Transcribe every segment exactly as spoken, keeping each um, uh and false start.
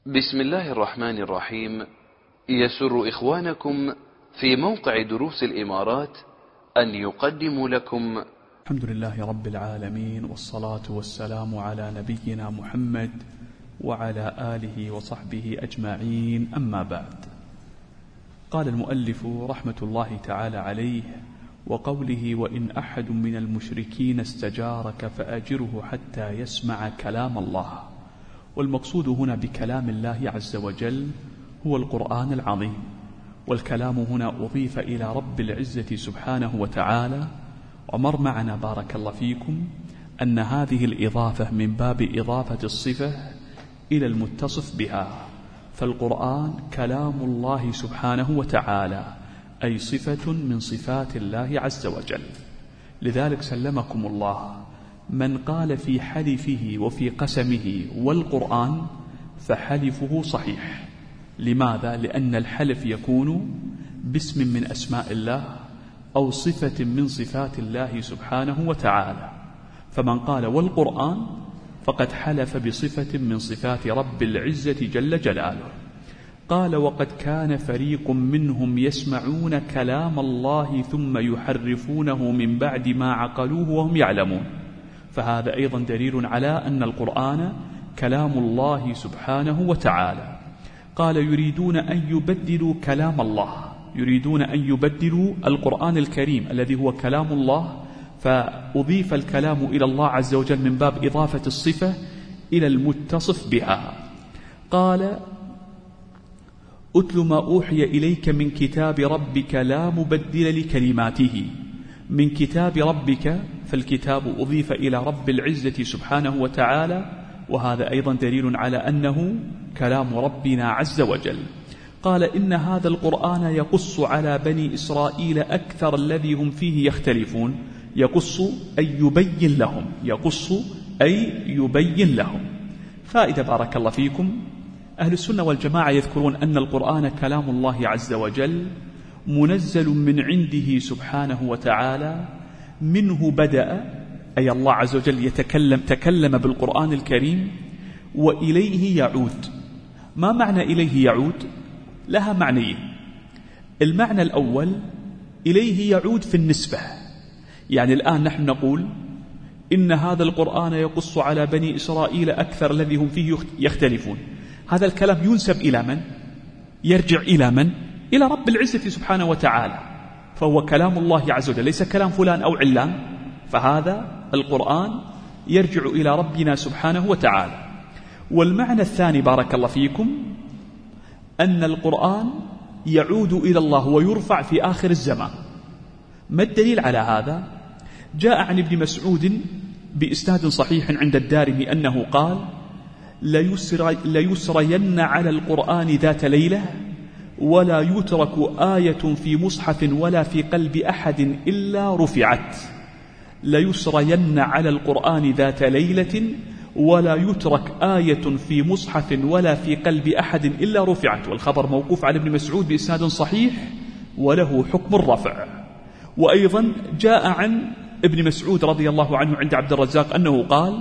بسم الله الرحمن الرحيم. يسر إخوانكم في موقع دروس الإمارات أن يقدموا لكم الحمد لله رب العالمين، والصلاة والسلام على نبينا محمد وعلى آله وصحبه أجمعين، أما بعد. قال المؤلف رحمة الله تعالى عليه: وقوله وإن أحد من المشركين استجارك فأجره حتى يسمع كلام الله. والمقصود هنا بكلام الله عز وجل هو القرآن العظيم، والكلام هنا أضيف إلى رب العزة سبحانه وتعالى. ومر معنا بارك الله فيكم أن هذه الإضافة من باب إضافة الصفة إلى المتصف بها، فالقرآن كلام الله سبحانه وتعالى، أي صفة من صفات الله عز وجل. لذلك سلمكم الله من قال في حلفه وفي قسمه والقرآن فحلفه صحيح. لماذا؟ لأن الحلف يكون باسم من أسماء الله أو صفة من صفات الله سبحانه وتعالى، فمن قال والقرآن فقد حلف بصفة من صفات رب العزة جل جلاله. قال: وقد كان فريق منهم يسمعون كلام الله ثم يحرفونه من بعد ما عقلوه وهم يعلمون. فهذا أيضا دليل على أن القرآن كلام الله سبحانه وتعالى. قال: يريدون أن يبدلوا كلام الله، يريدون أن يبدلوا القرآن الكريم الذي هو كلام الله، فأضيف الكلام إلى الله عز وجل من باب إضافة الصفة إلى المتصف بها. قال: أتل ما أوحي إليك من كتاب ربك لا مبدل لكلماته. من كتاب ربك، فالكتاب أضيف إلى رب العزة سبحانه وتعالى، وهذا أيضا دليل على أنه كلام ربنا عز وجل. قال: إن هذا القرآن يقص على بني إسرائيل أكثر الذي هم فيه يختلفون. يقص أي يبين لهم، يقص أي يبين لهم. فائدة بارك الله فيكم: أهل السنة والجماعة يذكرون أن القرآن كلام الله عز وجل منزل من عنده سبحانه وتعالى، منه بدأ، أي الله عز وجل يتكلم تكلم بالقرآن الكريم، وإليه يعود. ما معنى إليه يعود؟ لها معنيين. المعنى الأول إليه يعود في النسبة، يعني الآن نحن نقول إن هذا القرآن يقص على بني إسرائيل أكثر الذي هم فيه يختلفون. هذا الكلام ينسب إلى من؟ يرجع إلى من؟ إلى رب العزة سبحانه وتعالى، فهو كلام الله عز وجل، ليس كلام فلان أو علان. فهذا القرآن يرجع إلى ربنا سبحانه وتعالى. والمعنى الثاني بارك الله فيكم أن القرآن يعود إلى الله ويرفع في آخر الزمان. ما الدليل على هذا؟ جاء عن ابن مسعود بإسناد صحيح عند الدارمي أنه قال: ليسري ليسرين على القرآن ذات ليلة ولا يترك آية في مصحف ولا في قلب أحد إلا رفعت. ليسرين على القرآن ذات ليلة ولا يترك آية في مصحف ولا في قلب أحد إلا رفعت. والخبر موقوف على ابن مسعود بإسناد صحيح وله حكم الرفع. وأيضا جاء عن ابن مسعود رضي الله عنه عند عبد الرزاق أنه قال: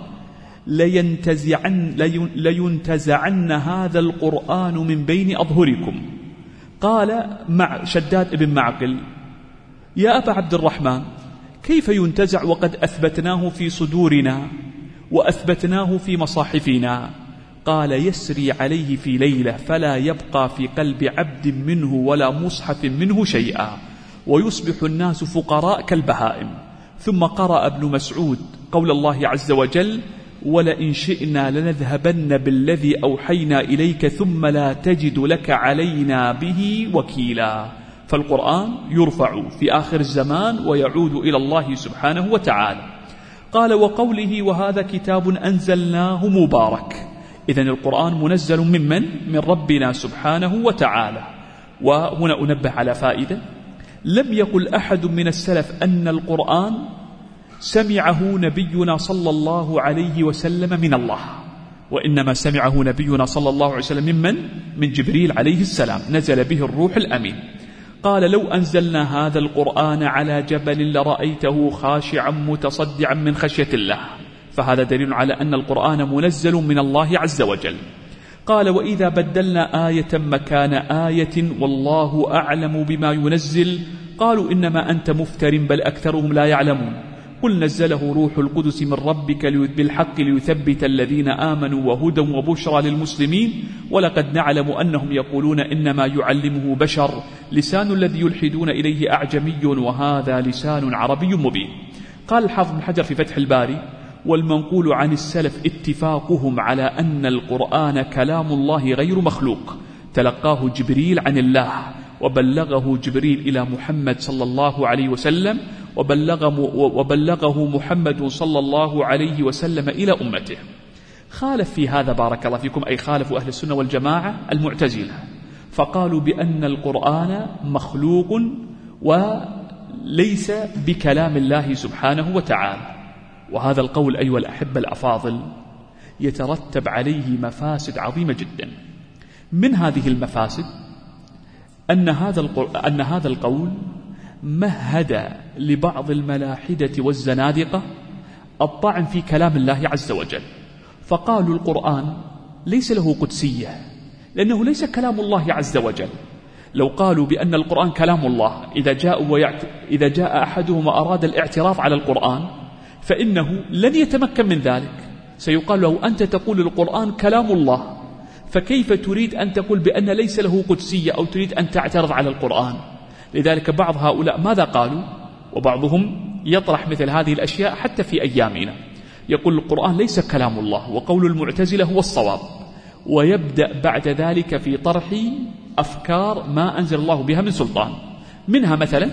لينتزعن, لينتزعن هذا القرآن من بين أظهركم. قال مع شداد ابن معقل: يا أبا عبد الرحمن، كيف ينتزع وقد أثبتناه في صدورنا وأثبتناه في مصاحفنا؟ قال: يسري عليه في ليلة فلا يبقى في قلب عبد منه ولا مصحف منه شيئا، ويصبح الناس فقراء كالبهائم. ثم قرأ ابن مسعود قول الله عز وجل: ولئن شئنا لنذهبن بالذي أوحينا إليك ثم لا تجد لك علينا به وكيلا. فالقرآن يرفع في آخر الزمان ويعود إلى الله سبحانه وتعالى. قال: وقوله وهذا كتاب أنزلناه مبارك. إذن القرآن منزل من من؟ من ربنا سبحانه وتعالى. وهنا أنبه على فائدة: لم يقل أحد من السلف أن القرآن سمعه نبينا صلى الله عليه وسلم من الله، وإنما سمعه نبينا صلى الله عليه وسلم ممن؟ من جبريل عليه السلام، نزل به الروح الأمين. قال: لو أنزلنا هذا القرآن على جبل لرأيته خاشعا متصدعا من خشية الله. فهذا دليل على أن القرآن منزل من الله عز وجل. قال وإذا بدلنا آية مكان آية والله أعلم بما ينزل قالوا إنما أنت مفتر بل أكثرهم لا يعلمون قل نزله روح القدس من ربك بالحق ليثبت الذين آمنوا وهدى وبشرى للمسلمين ولقد نعلم أنهم يقولون إنما يعلمه بشر لسان الذي يلحدون إليه أعجمي وهذا لسان عربي مبين. قال الحافظ بن حجر في فتح الباري والمنقول عن السلف اتفاقهم على أن القرآن كلام الله غير مخلوق تلقاه جبريل عن الله وبلغه جبريل إلى محمد صلى الله عليه وسلم وبلغه, وبلغه محمد صلى الله عليه وسلم إلى أمته. خالف في هذا بارك الله فيكم أي خالفوا أهل السنة والجماعة المعتزلة فقالوا بأن القرآن مخلوق وليس بكلام الله سبحانه وتعالى. وهذا القول أيها الأحبة الأفاضل يترتب عليه مفاسد عظيمة جدا. من هذه المفاسد أن هذا أن هذا القول مهد لبعض الملاحدة والزنادقة الطعن في كلام الله عز وجل فقالوا القرآن ليس له قدسية لأنه ليس كلام الله عز وجل. لو قالوا بأن القرآن كلام الله إذا جاء, ويعت... إذا جاء أحدهم وأراد الاعتراف على القرآن فإنه لن يتمكن من ذلك سيقال له أنت تقول القرآن كلام الله فكيف تريد أن تقول بأن ليس له قدسية أو تريد أن تعترض على القرآن. لذلك بعض هؤلاء ماذا قالوا وبعضهم يطرح مثل هذه الأشياء حتى في أيامنا يقول القرآن ليس كلام الله وقول المعتزلة هو الصواب ويبدأ بعد ذلك في طرح أفكار ما أنزل الله بها من سلطان. منها مثلا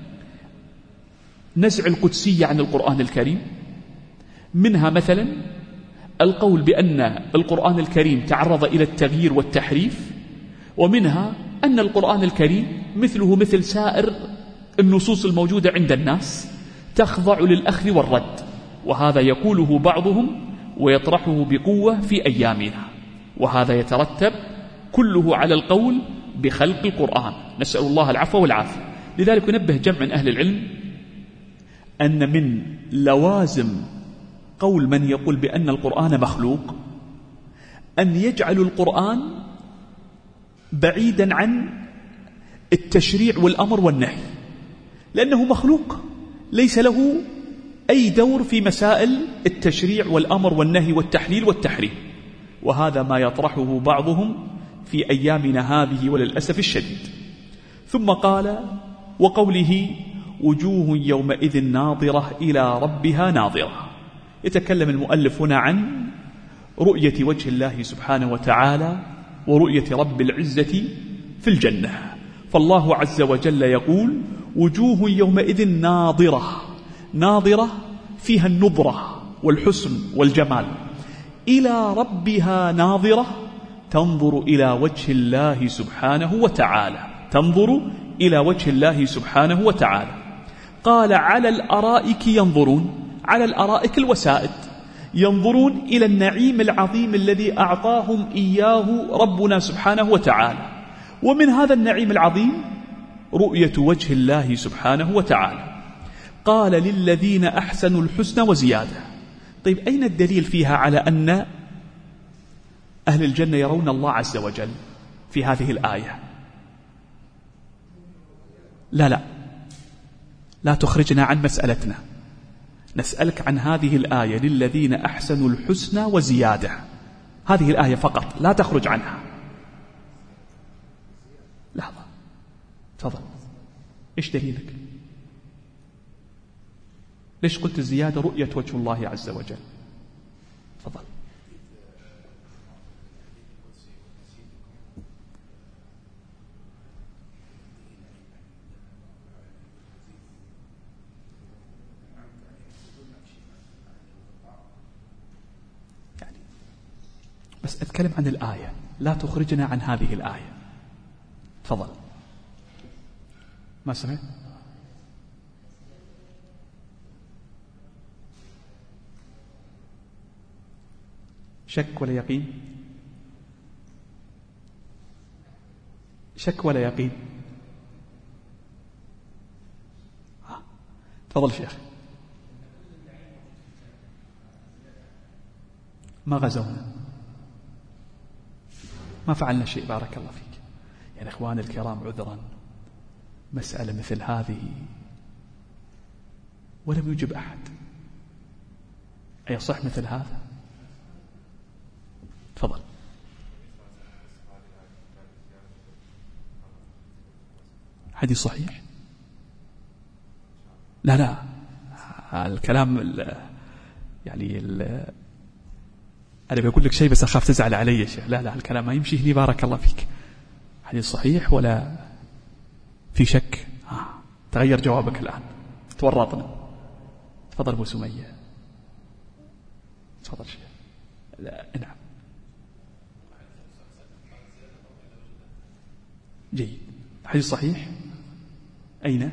نزع القدسية عن القرآن الكريم منها مثلا القول بأن القرآن الكريم تعرض إلى التغيير والتحريف ومنها أن القرآن الكريم مثله مثل سائر النصوص الموجودة عند الناس تخضع للأخذ والرد وهذا يقوله بعضهم ويطرحه بقوة في أيامنا وهذا يترتب كله على القول بخلق القرآن نسأل الله العفو والعافية. لذلك نبه جمع من أهل العلم أن من لوازم قول من يقول بأن القرآن مخلوق أن يجعل القرآن بعيدا عن التشريع والأمر والنهي لأنه مخلوق ليس له أي دور في مسائل التشريع والأمر والنهي والتحليل والتحريم وهذا ما يطرحه بعضهم في أيامنا هذه وللأسف الشديد. ثم قال وقوله وجوه يومئذ ناظرة إلى ربها ناظرة. يتكلم المؤلف هنا عن رؤية وجه الله سبحانه وتعالى ورؤية رب العزة في الجنة. فالله عز وجل يقول وجوه يومئذ ناظرة ناظرة فيها النظرة والحسن والجمال إلى ربها ناظرة تنظر إلى وجه الله سبحانه وتعالى تنظر إلى وجه الله سبحانه وتعالى. قال على الأرائك ينظرون على الأرائك الوسائد ينظرون إلى النعيم العظيم الذي أعطاهم إياه ربنا سبحانه وتعالى ومن هذا النعيم العظيم رؤية وجه الله سبحانه وتعالى. قال للذين أحسنوا الحسنى وزيادة. طيب أين الدليل فيها على أن أهل الجنة يرون الله عز وجل في هذه الآية؟ لا لا لا تخرجنا عن مسألتنا نسألك عن هذه الآية للذين أحسنوا الحسنى وزيادة هذه الآية فقط لا تخرج عنها. لحظة تفضل إيش دليلك؟ ليش قلت الزيادة رؤية وجه الله عز وجل؟ تفضل. يعني بس أتكلم عن الآية لا تخرجنا عن هذه الآية. تفضل. ما سمعت؟ شك ولا يقين؟ شك ولا يقين؟ تفضل شيخ. ما غزونا ما فعلنا شيء بارك الله فيك. يعني إخواني الكرام عذرا، مسألة مثل هذه ولم يجب أحد، أيصح مثل هذا؟ تفضل. حديث صحيح؟ لا لا، الكلام ال يعني ال أنا بقول لك شيء بس أخاف تزعل علي يا شيخ. لا لا، الكلام ما يمشي هني بارك الله فيك. حديث صحيح ولا في شك؟ آه. تغير جوابك الآن، تورطنا. تفضل أبو سمية. تفضل شيخ. لا نعم جيد. حديث صحيح أين؟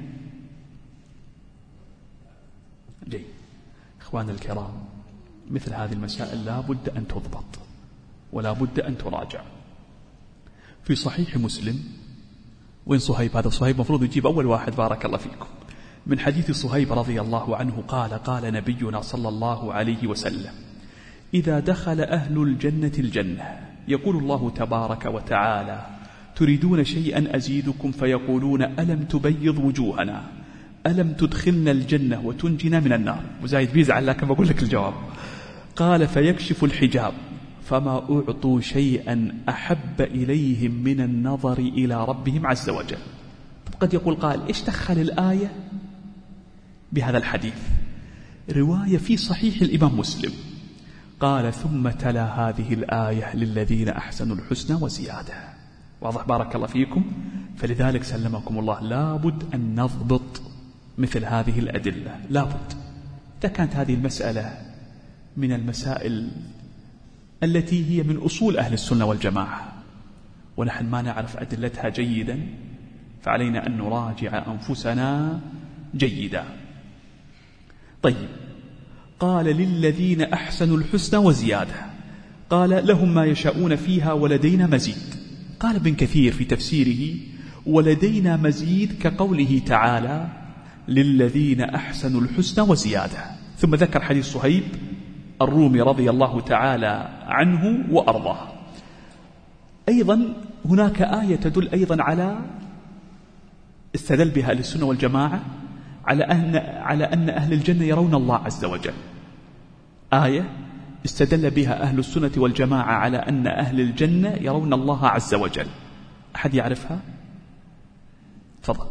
جيد. إخوان الكرام، مثل هذه المسائل لا بد أن تضبط ولا بد أن تراجع. في صحيح مسلم، وين صهيب؟ هذا صهيب مفروض يجيب أول واحد بارك الله فيكم. من حديث صهيب رضي الله عنه قال قال نبينا صلى الله عليه وسلم: إذا دخل أهل الجنة الجنة يقول الله تبارك وتعالى: تريدون شيئا أزيدكم؟ فيقولون: ألم تبيض وجوهنا، ألم تدخلنا الجنة وتنجنا من النار. وزايد بيزعل لكن بقول لك الجواب. قال: فيكشف الحجاب فما أعطوا شيئا أحب إليهم من النظر إلى ربهم عز وجل. قد يقول قال: إيش دخل الآية بهذا الحديث؟ رواية في صحيح الإمام مسلم. قال: ثم تلا هذه الآية: للذين أحسنوا الحسنى وزيادة. واضح بارك الله فيكم؟ فلذلك سلمكم الله لابد أن نضبط مثل هذه الأدلة، لابد. إذا كانت هذه المسألة من المسائل التي هي من أصول أهل السنة والجماعة ونحن ما نعرف أدلتها جيدا، فعلينا أن نراجع أنفسنا جيدا. طيب، قال: للذين أحسنوا الحسنى وزيادة. قال: لهم ما يشاءون فيها ولدينا مزيد. قال ابن كثير في تفسيره: ولدينا مزيد كقوله تعالى: للذين أحسنوا الحسنى وزيادة. ثم ذكر حديث صهيب الرومي رضي الله تعالى عنه وأرضاه. أيضا هناك آية تدل أيضا على، استدل بها أهل السنة والجماعة على أن, على أن أهل الجنة يرون الله عز وجل. آية استدل بها أهل السنة والجماعة على أن أهل الجنة يرون الله عز وجل. أحد يعرفها؟ تفضل.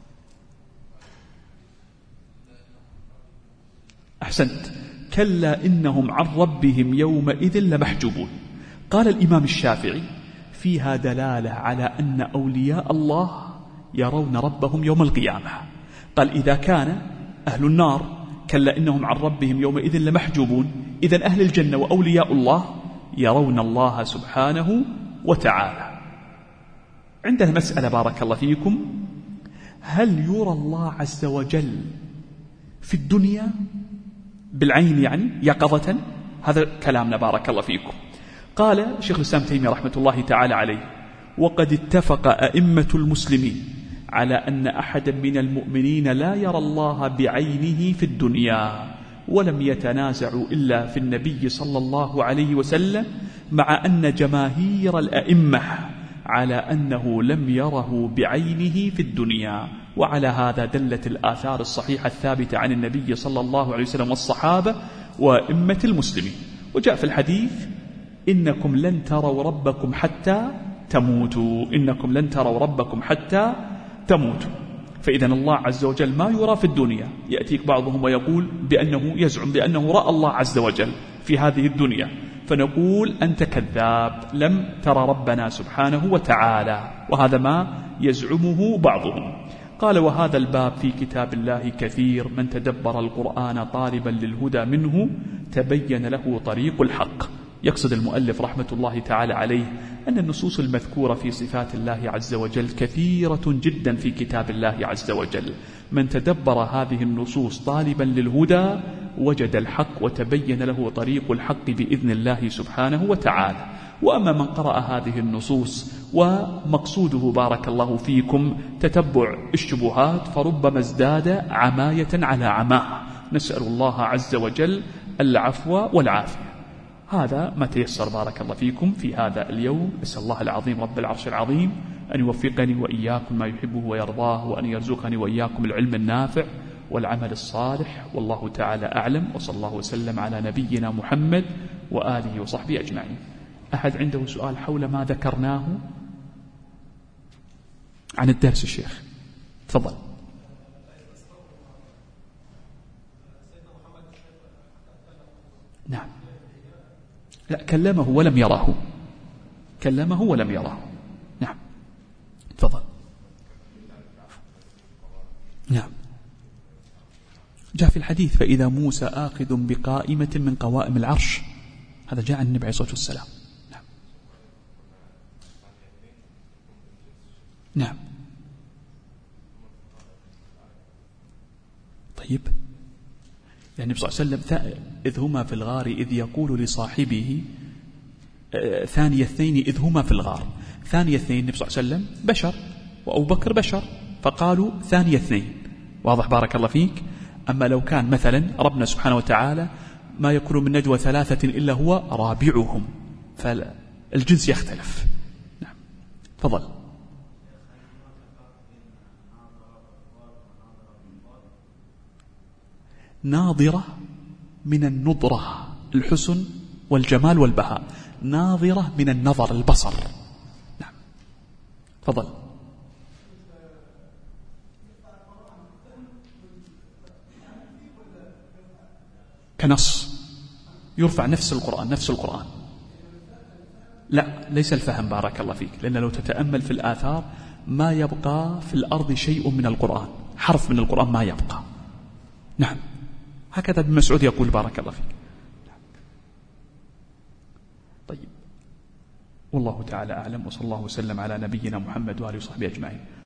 أحسنت. كلا إنهم عن ربهم يومئذ لمحجوبون. قال الإمام الشافعي: فيها دلالة على أن أولياء الله يرون ربهم يوم القيامة. قال: إذا كان أهل النار كلا إنهم عن ربهم يومئذ لمحجوبون، إذن أهل الجنة وأولياء الله يرون الله سبحانه وتعالى. عندنا مسألة بارك الله فيكم: هل يرى الله عز وجل في الدنيا بالعين يعني يقظة؟ هذا كلامنا بارك الله فيكم. قال شيخ الإسلام تيمية رحمة الله تعالى عليه: وقد اتفق أئمة المسلمين على أن أحدا من المؤمنين لا يرى الله بعينه في الدنيا، ولم يتنازعوا إلا في النبي صلى الله عليه وسلم، مع أن جماهير الأئمة على أنه لم يره بعينه في الدنيا. وعلى هذا دلت الآثار الصحيحة الثابتة عن النبي صلى الله عليه وسلم والصحابة وأئمة المسلمين. وجاء في الحديث: إنكم لن تروا ربكم حتى تموتوا، إنكم لن تروا ربكم حتى تموتوا. فإذا الله عز وجل ما يرى في الدنيا. يأتيك بعضهم ويقول بأنه يزعم بأنه رأى الله عز وجل في هذه الدنيا، فنقول: أنت كذاب، لم ترى ربنا سبحانه وتعالى. وهذا ما يزعمه بعضهم. قال: وهذا الباب في كتاب الله كثير، من تدبر القرآن طالبا للهدى منه تبين له طريق الحق. يقصد المؤلف رحمة الله تعالى عليه أن النصوص المذكورة في صفات الله عز وجل كثيرة جدا في كتاب الله عز وجل. من تدبر هذه النصوص طالبا للهدى وجد الحق وتبين له طريق الحق بإذن الله سبحانه وتعالى. وأما من قرأ هذه النصوص ومقصوده بارك الله فيكم تتبع الشبهات، فربما ازداد عماية على عماه. نسأل الله عز وجل العفو والعافية. هذا ما تيسر بارك الله فيكم في هذا اليوم. أسأل الله العظيم رب العرش العظيم أن يوفقني وإياكم ما يحبه ويرضاه، وأن يرزقني وإياكم العلم النافع والعمل الصالح، والله تعالى أعلم، وصلى الله وسلم على نبينا محمد وآله وصحبه أجمعين. أحد عنده سؤال حول ما ذكرناه عن الدرس الشيخ؟ تفضل. نعم. لا، كلمه ولم يراه، كلمه ولم يراه. نعم تفضل. نعم. جاء في الحديث فإذا موسى آخذ بقائمة من قوائم العرش، هذا جاء عن النبي عليه الصلاة والسلام. نعم. نعم. طيب، يعني النبي صلى الله عليه وسلم إذ هما في الغار إذ يقول لصاحبه ثاني اثنين إذ هما في الغار. ثاني اثنين النبي صلى الله عليه وسلم بشر وأبو بكر بشر، فقالوا ثاني اثنين. واضح بارك الله فيك. أما لو كان مثلا ربنا سبحانه وتعالى ما يكون من نجوى ثلاثة إلا هو رابعهم، فالجنس يختلف. نعم تفضل. ناظرة من النضرة، الحسن والجمال والبهاء، ناظرة من النظر البصر. نعم تفضل. كنص يرفع نفس القرآن، نفس القرآن. لا، ليس الفهم بارك الله فيك، لأن لو تتأمل في الآثار ما يبقى في الأرض شيء من القرآن، حرف من القرآن ما يبقى. نعم هكذا ابن مسعود يقول بارك الله فيك. طيب، والله تعالى أعلم، وصلى الله وسلم على نبينا محمد وآله وصحبه أجمعين.